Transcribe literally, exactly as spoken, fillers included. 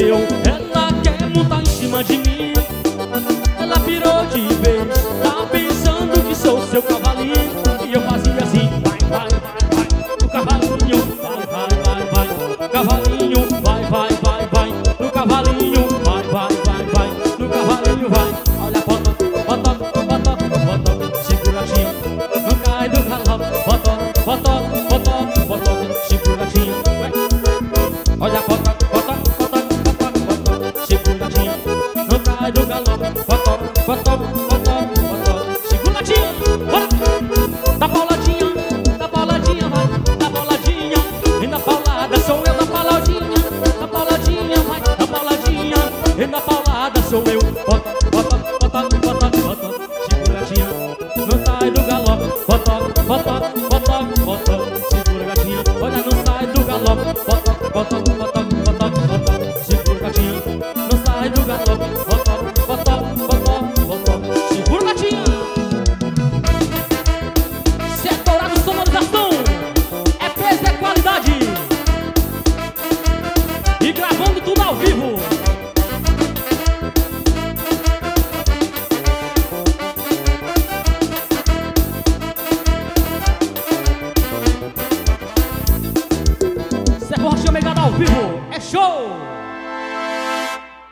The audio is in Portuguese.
aconteceu? Ela quer montar em cima de mim. Ela pirou de vez, tá pensando que sou seu cavalinho. E eu fazia assim, vai, vai, vai, vai. No cavalinho, vai, vai, vai, vai. Cavalinho, vai, vai, vai, vai. No cavalinho, vai, vai, vai, vai. No cavalinho, vai. Olha a foto, foto, foto, foto. Segura assim, não cai do galope. Foto, foto, foto, foto. Segura assim, olha a foto, foto, foto, foto, foto. Segura assim, não cai do galope. Foto, foto, foto, foto. Segura assim, bora. Dá pauladinha, dá pauladinha, vai. Dá pauladinha, e na paulada sou eu. Na pauladinha, na pauladinha, vai. Na pauladinha, e na paulada sou eu. Foto, foto, foto, foto, foto. Segura assim, não cai do galope. Foto, foto.